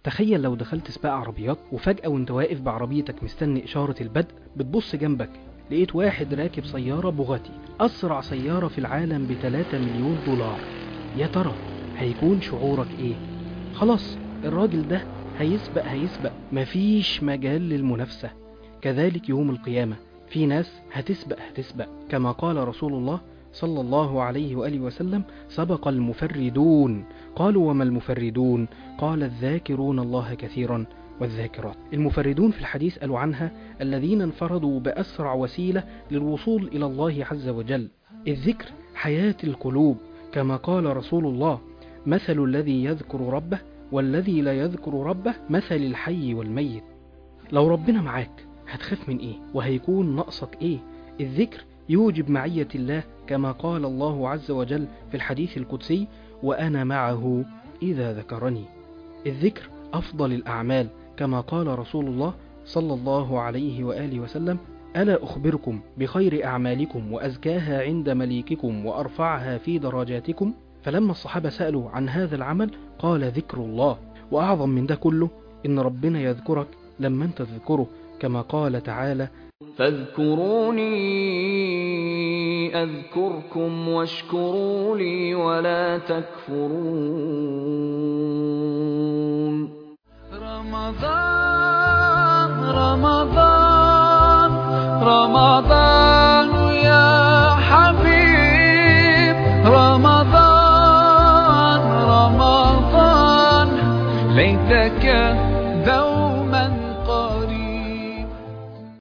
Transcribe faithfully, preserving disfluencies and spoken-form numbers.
تخيل لو دخلت سباق عربيات وفجأة وانت واقف بعربيتك مستني إشارة البدء بتبص جنبك لقيت واحد راكب سيارة بوغاتي، أسرع سيارة في العالم بتلاتة مليون دولار. يا ترى هيكون شعورك ايه؟ خلاص الراجل ده هيسبق هيسبق مفيش مجال للمنافسة. كذلك يوم القيامة في ناس هتسبق هتسبق كما قال رسول الله صلى الله عليه وآله وسلم: سبق المفردون. قالوا: وما المفردون؟ قال: الذاكرون الله كثيرا والذاكرات. المفردون في الحديث قالوا عنها الذين انفردوا بأسرع وسيلة للوصول إلى الله عز وجل. الذكر حياة القلوب كما قال رسول الله: مثل الذي يذكر ربه والذي لا يذكر ربه مثل الحي والميت. لو ربنا معاك هتخاف من ايه؟ وهيكون نقصك ايه؟ الذكر يوجب معية الله كما قال الله عز وجل في الحديث القدسي: وأنا معه إذا ذكرني. الذكر أفضل الأعمال كما قال رسول الله صلى الله عليه وآله وسلم: ألا أخبركم بخير أعمالكم وأزكاها عند مليككم وأرفعها في درجاتكم؟ فلما الصحابة سألوا عن هذا العمل قال: ذكر الله. وأعظم من ده كله إن ربنا يذكرك لما أنت تذكره كما قال تعالى: فاذكروني أذكركم واشكروا لي ولا تكفرون. رمضان رمضان رمضان